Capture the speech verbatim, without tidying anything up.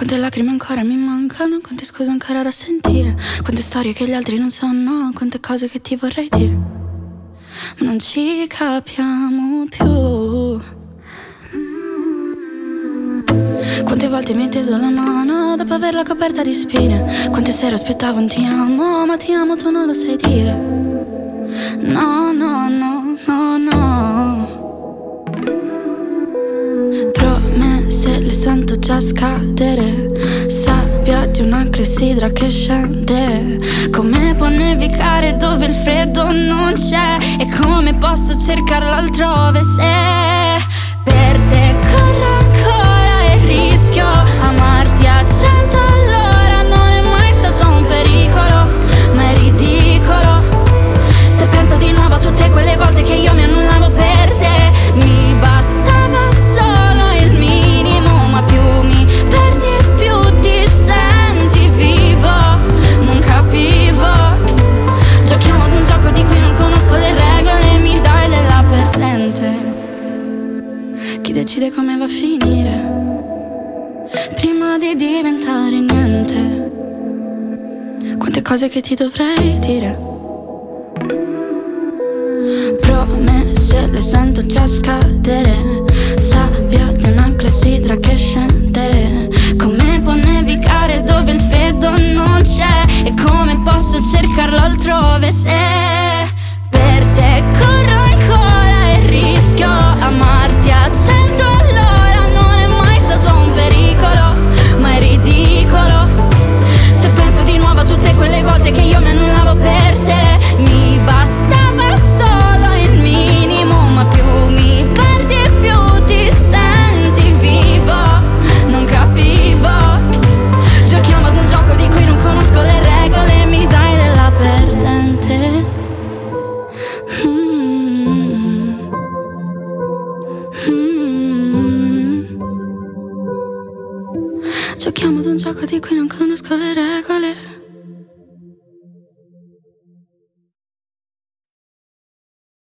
Quante lacrime ancora mi mancano, quante scuse ancora da sentire, quante storie che gli altri non sanno, quante cose che ti vorrei dire. Ma non ci capiamo più. Quante volte mi hai teso la mano dopo averla coperta di spine, quante sere aspettavo un ti amo, ma ti amo tu non lo sai dire. No, no, no, no, no. Promesse le sento già scadere, sabbia di una clessidra che scende. Come può nevicare dove il freddo non c'è? E come posso cercarlo altrove se per te corro ancora e rischio amarti a cento all'ora? Non è mai stato un pericolo, ma è ridicolo. Se penso di nuovo a tutte quelle volte che io mi annullavo per te, mi bastava solo il minimo, ma più mi perdi e più ti senti vivo. Non capivo, giochiamo ad un gioco di cui non conosco le regole, mi dai della perdente. Chi decide come va a finire prima di diventare niente? Quante cose che ti dovrei dire. Promesse le sento già scadere, sabbia di una clessidra che scende. Come può nevicare dove il freddo non c'è? E come posso cercarlo altrove se per te corro ancora e rischio amarti a cento all'ora? Non è mai stato un pericolo, ma è ridicolo. Se penso di nuovo a tutte quelle volte che io mi annullavo per te, mi bastava solo il minimo, ma più mi perdi e più ti senti vivo. Non capivo, giochiamo ad un gioco di cui non conosco le regole, mi dai della perdente. mm. Mm. Giochiamo ad un gioco di cui non conosco le regole.